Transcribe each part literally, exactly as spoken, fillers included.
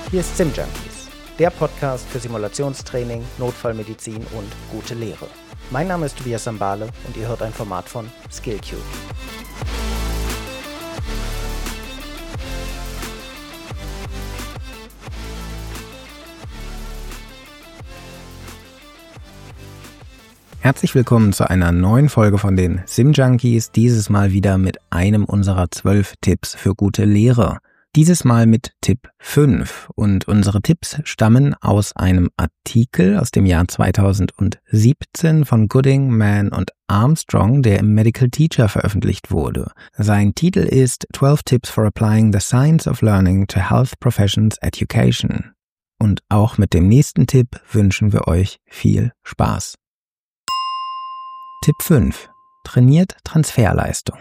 Hier ist SimJunkies, der Podcast für Simulationstraining, Notfallmedizin und gute Lehre. Mein Name ist Tobias Sambale und ihr hört ein Format von Skillcube. Herzlich willkommen zu einer neuen Folge von den SimJunkies, dieses Mal wieder mit einem unserer zwölf Tipps für gute Lehre. Dieses Mal mit Tipp fünf und unsere Tipps stammen aus einem Artikel aus dem Jahr zweitausendsiebzehn von Gooding, Mann und Armstrong, der im Medical Teacher veröffentlicht wurde. Sein Titel ist twelve Tips for Applying the Science of Learning to Health Professions Education. Und auch mit dem nächsten Tipp wünschen wir euch viel Spaß. Tipp fünf. Trainiert Transferleistung.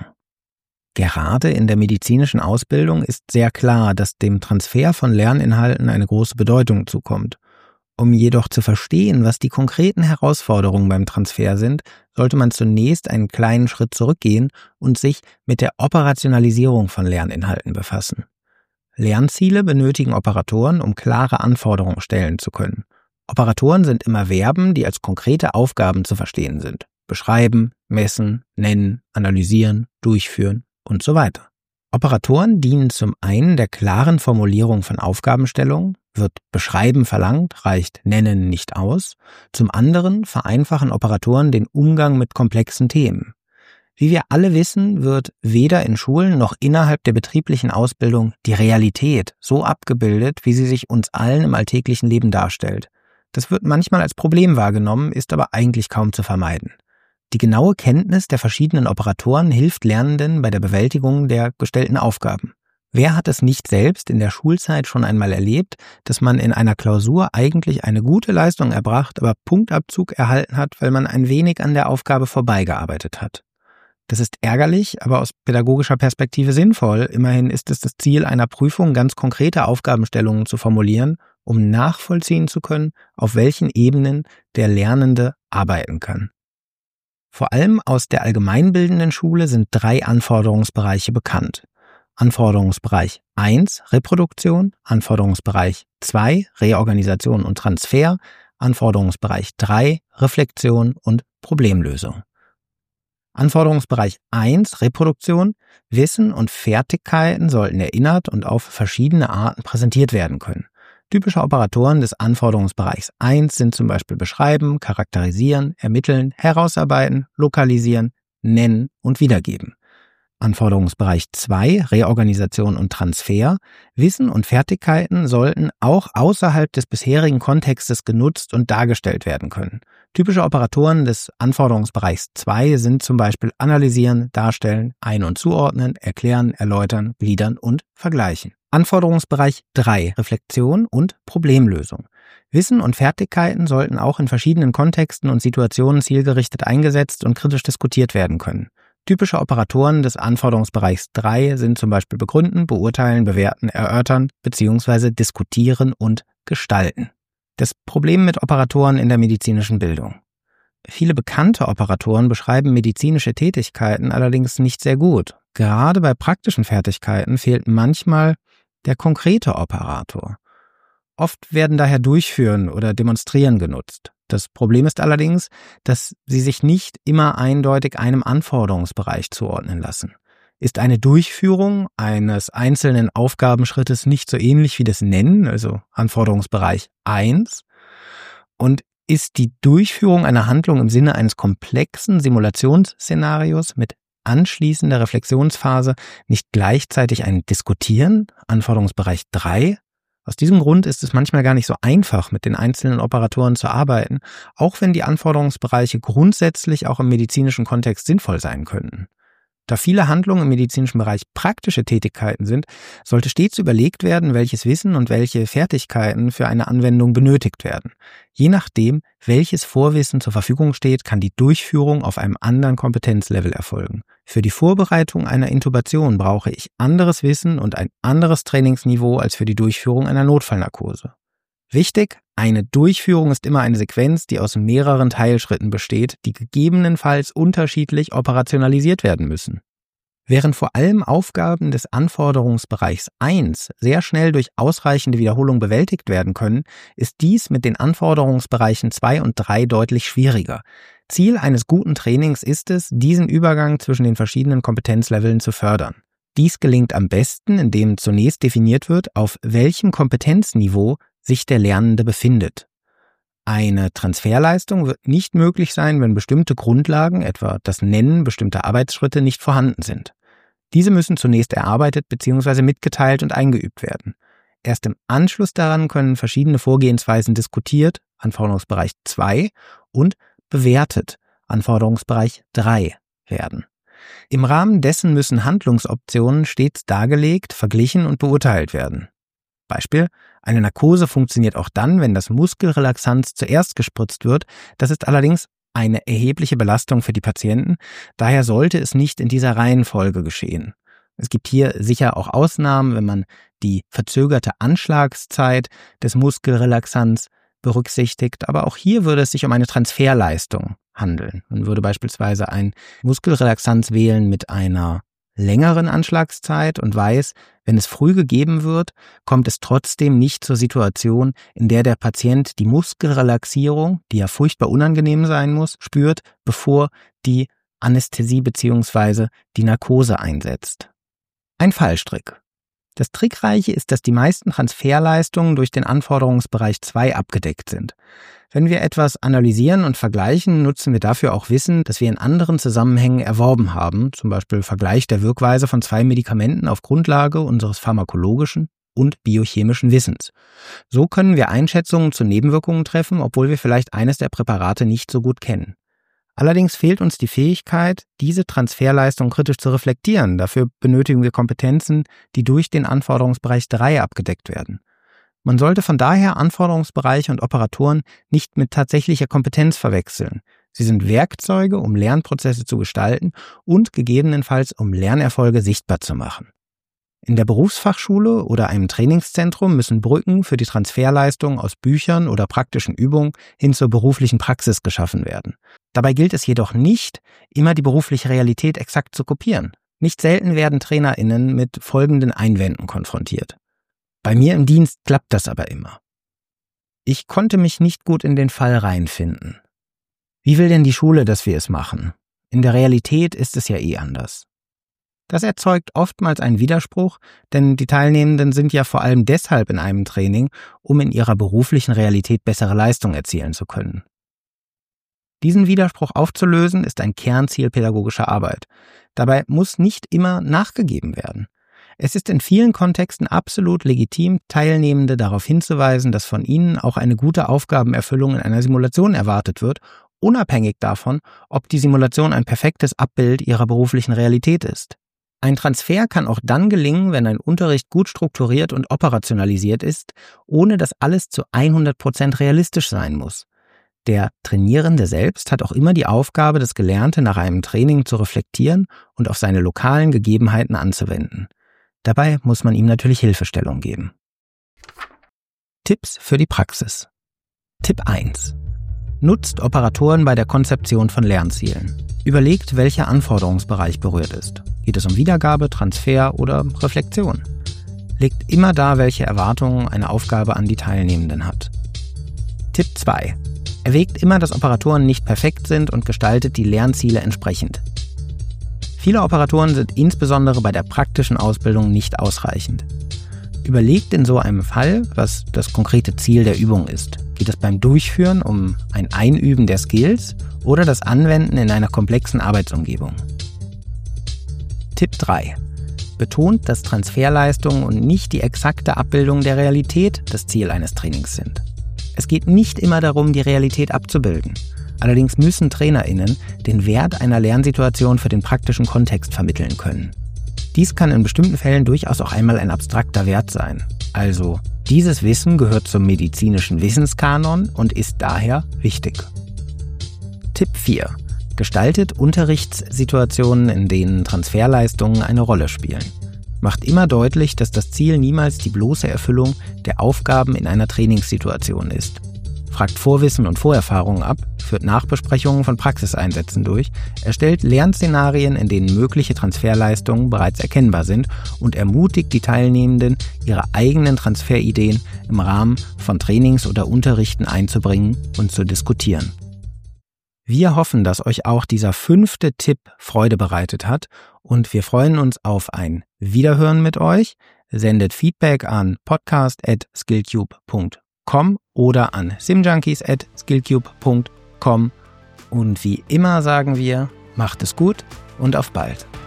Gerade in der medizinischen Ausbildung ist sehr klar, dass dem Transfer von Lerninhalten eine große Bedeutung zukommt. Um jedoch zu verstehen, was die konkreten Herausforderungen beim Transfer sind, sollte man zunächst einen kleinen Schritt zurückgehen und sich mit der Operationalisierung von Lerninhalten befassen. Lernziele benötigen Operatoren, um klare Anforderungen stellen zu können. Operatoren sind immer Verben, die als konkrete Aufgaben zu verstehen sind. Beschreiben, messen, nennen, analysieren, durchführen und so weiter. Operatoren dienen zum einen der klaren Formulierung von Aufgabenstellungen, wird Beschreiben verlangt, reicht Nennen nicht aus. Zum anderen vereinfachen Operatoren den Umgang mit komplexen Themen. Wie wir alle wissen, wird weder in Schulen noch innerhalb der betrieblichen Ausbildung die Realität so abgebildet, wie sie sich uns allen im alltäglichen Leben darstellt. Das wird manchmal als Problem wahrgenommen, ist aber eigentlich kaum zu vermeiden. Die genaue Kenntnis der verschiedenen Operatoren hilft Lernenden bei der Bewältigung der gestellten Aufgaben. Wer hat es nicht selbst in der Schulzeit schon einmal erlebt, dass man in einer Klausur eigentlich eine gute Leistung erbracht, aber Punktabzug erhalten hat, weil man ein wenig an der Aufgabe vorbeigearbeitet hat? Das ist ärgerlich, aber aus pädagogischer Perspektive sinnvoll. Immerhin ist es das Ziel einer Prüfung, ganz konkrete Aufgabenstellungen zu formulieren, um nachvollziehen zu können, auf welchen Ebenen der Lernende arbeiten kann. Vor allem aus der allgemeinbildenden Schule sind drei Anforderungsbereiche bekannt. Anforderungsbereich eins Reproduktion, Anforderungsbereich zwei Reorganisation und Transfer, Anforderungsbereich drei Reflexion und Problemlösung. Anforderungsbereich eins Reproduktion. Wissen und Fertigkeiten sollten erinnert und auf verschiedene Arten präsentiert werden können. Typische Operatoren des Anforderungsbereichs eins sind zum Beispiel beschreiben, charakterisieren, ermitteln, herausarbeiten, lokalisieren, nennen und wiedergeben. Anforderungsbereich zwei Reorganisation und Transfer. Wissen und Fertigkeiten sollten auch außerhalb des bisherigen Kontextes genutzt und dargestellt werden können. Typische Operatoren des Anforderungsbereichs zwei sind zum Beispiel analysieren, darstellen, ein- und zuordnen, erklären, erläutern, gliedern und vergleichen. Anforderungsbereich drei Reflexion und Problemlösung. Wissen und Fertigkeiten sollten auch in verschiedenen Kontexten und Situationen zielgerichtet eingesetzt und kritisch diskutiert werden können. Typische Operatoren des Anforderungsbereichs drei sind zum Beispiel begründen, beurteilen, bewerten, erörtern bzw. diskutieren und gestalten. Das Problem mit Operatoren in der medizinischen Bildung. Viele bekannte Operatoren beschreiben medizinische Tätigkeiten allerdings nicht sehr gut. Gerade bei praktischen Fertigkeiten fehlt manchmal der konkrete Operator. Oft werden daher Durchführen oder Demonstrieren genutzt. Das Problem ist allerdings, dass sie sich nicht immer eindeutig einem Anforderungsbereich zuordnen lassen. Ist eine Durchführung eines einzelnen Aufgabenschrittes nicht so ähnlich wie das Nennen, also Anforderungsbereich eins, und ist die Durchführung einer Handlung im Sinne eines komplexen Simulationsszenarios mit anschließender Reflexionsphase nicht gleichzeitig ein Diskutieren, Anforderungsbereich drei? Aus diesem Grund ist es manchmal gar nicht so einfach, mit den einzelnen Operatoren zu arbeiten, auch wenn die Anforderungsbereiche grundsätzlich auch im medizinischen Kontext sinnvoll sein könnten. Da viele Handlungen im medizinischen Bereich praktische Tätigkeiten sind, sollte stets überlegt werden, welches Wissen und welche Fertigkeiten für eine Anwendung benötigt werden. Je nachdem, welches Vorwissen zur Verfügung steht, kann die Durchführung auf einem anderen Kompetenzlevel erfolgen. Für die Vorbereitung einer Intubation brauche ich anderes Wissen und ein anderes Trainingsniveau als für die Durchführung einer Notfallnarkose. Wichtig, eine Durchführung ist immer eine Sequenz, die aus mehreren Teilschritten besteht, die gegebenenfalls unterschiedlich operationalisiert werden müssen. Während vor allem Aufgaben des Anforderungsbereichs eins sehr schnell durch ausreichende Wiederholung bewältigt werden können, ist dies mit den Anforderungsbereichen zwei und drei deutlich schwieriger. Ziel eines guten Trainings ist es, diesen Übergang zwischen den verschiedenen Kompetenzleveln zu fördern. Dies gelingt am besten, indem zunächst definiert wird, auf welchem Kompetenzniveau sich der Lernende befindet. Eine Transferleistung wird nicht möglich sein, wenn bestimmte Grundlagen, etwa das Nennen bestimmter Arbeitsschritte, nicht vorhanden sind. Diese müssen zunächst erarbeitet bzw. mitgeteilt und eingeübt werden. Erst im Anschluss daran können verschiedene Vorgehensweisen diskutiert, Anforderungsbereich zwei, und bewertet, Anforderungsbereich drei, werden. Im Rahmen dessen müssen Handlungsoptionen stets dargelegt, verglichen und beurteilt werden. Beispiel: Eine Narkose funktioniert auch dann, wenn das Muskelrelaxanz zuerst gespritzt wird. Das ist allerdings eine erhebliche Belastung für die Patienten. Daher sollte es nicht in dieser Reihenfolge geschehen. Es gibt hier sicher auch Ausnahmen, wenn man die verzögerte Anschlagszeit des Muskelrelaxanz berücksichtigt. Aber auch hier würde es sich um eine Transferleistung handeln. Man würde beispielsweise ein Muskelrelaxanz wählen mit einer längeren Anschlagszeit und weiß, wenn es früh gegeben wird, kommt es trotzdem nicht zur Situation, in der der Patient die Muskelrelaxierung, die ja furchtbar unangenehm sein muss, spürt, bevor die Anästhesie bzw. die Narkose einsetzt. Ein Fallstrick. Das Trickreiche ist, dass die meisten Transferleistungen durch den Anforderungsbereich zwei abgedeckt sind. Wenn wir etwas analysieren und vergleichen, nutzen wir dafür auch Wissen, das wir in anderen Zusammenhängen erworben haben, zum Beispiel Vergleich der Wirkweise von zwei Medikamenten auf Grundlage unseres pharmakologischen und biochemischen Wissens. So können wir Einschätzungen zu Nebenwirkungen treffen, obwohl wir vielleicht eines der Präparate nicht so gut kennen. Allerdings fehlt uns die Fähigkeit, diese Transferleistung kritisch zu reflektieren. Dafür benötigen wir Kompetenzen, die durch den Anforderungsbereich drei abgedeckt werden. Man sollte von daher Anforderungsbereiche und Operatoren nicht mit tatsächlicher Kompetenz verwechseln. Sie sind Werkzeuge, um Lernprozesse zu gestalten und gegebenenfalls um Lernerfolge sichtbar zu machen. In der Berufsfachschule oder einem Trainingszentrum müssen Brücken für die Transferleistung aus Büchern oder praktischen Übungen hin zur beruflichen Praxis geschaffen werden. Dabei gilt es jedoch nicht, immer die berufliche Realität exakt zu kopieren. Nicht selten werden TrainerInnen mit folgenden Einwänden konfrontiert. Bei mir im Dienst klappt das aber immer. Ich konnte mich nicht gut in den Fall reinfinden. Wie will denn die Schule, dass wir es machen? In der Realität ist es ja eh anders. Das erzeugt oftmals einen Widerspruch, denn die Teilnehmenden sind ja vor allem deshalb in einem Training, um in ihrer beruflichen Realität bessere Leistung erzielen zu können. Diesen Widerspruch aufzulösen, ist ein Kernziel pädagogischer Arbeit. Dabei muss nicht immer nachgegeben werden. Es ist in vielen Kontexten absolut legitim, Teilnehmende darauf hinzuweisen, dass von ihnen auch eine gute Aufgabenerfüllung in einer Simulation erwartet wird, unabhängig davon, ob die Simulation ein perfektes Abbild ihrer beruflichen Realität ist. Ein Transfer kann auch dann gelingen, wenn ein Unterricht gut strukturiert und operationalisiert ist, ohne dass alles zu hundert Prozent realistisch sein muss. Der Trainierende selbst hat auch immer die Aufgabe, das Gelernte nach einem Training zu reflektieren und auf seine lokalen Gegebenheiten anzuwenden. Dabei muss man ihm natürlich Hilfestellung geben. Tipps für die Praxis. Tipp eins. Nutzt Operatoren bei der Konzeption von Lernzielen. Überlegt, welcher Anforderungsbereich berührt ist. Geht es um Wiedergabe, Transfer oder Reflexion? Legt immer dar, welche Erwartungen eine Aufgabe an die Teilnehmenden hat. Tipp zwei. Erwägt immer, dass Operatoren nicht perfekt sind und gestaltet die Lernziele entsprechend. Viele Operatoren sind insbesondere bei der praktischen Ausbildung nicht ausreichend. Überlegt in so einem Fall, was das konkrete Ziel der Übung ist. Geht es beim Durchführen um ein Einüben der Skills oder das Anwenden in einer komplexen Arbeitsumgebung? Tipp drei. Betont, dass Transferleistungen und nicht die exakte Abbildung der Realität das Ziel eines Trainings sind. Es geht nicht immer darum, die Realität abzubilden. Allerdings müssen TrainerInnen den Wert einer Lernsituation für den praktischen Kontext vermitteln können. Dies kann in bestimmten Fällen durchaus auch einmal ein abstrakter Wert sein. Also, dieses Wissen gehört zum medizinischen Wissenskanon und ist daher wichtig. Tipp vier. Gestaltet Unterrichtssituationen, in denen Transferleistungen eine Rolle spielen. Macht immer deutlich, dass das Ziel niemals die bloße Erfüllung der Aufgaben in einer Trainingssituation ist. fragt Vorwissen und Vorerfahrungen ab, führt Nachbesprechungen von Praxiseinsätzen durch, erstellt Lernszenarien, in denen mögliche Transferleistungen bereits erkennbar sind und ermutigt die Teilnehmenden, ihre eigenen Transferideen im Rahmen von Trainings oder Unterrichten einzubringen und zu diskutieren. Wir hoffen, dass euch auch dieser fünfte Tipp Freude bereitet hat und wir freuen uns auf ein Wiederhören mit euch. Sendet Feedback an podcast at skillcube punkt com oder an simjunkies at skillcube punkt com und wie immer sagen wir, macht es gut und auf bald.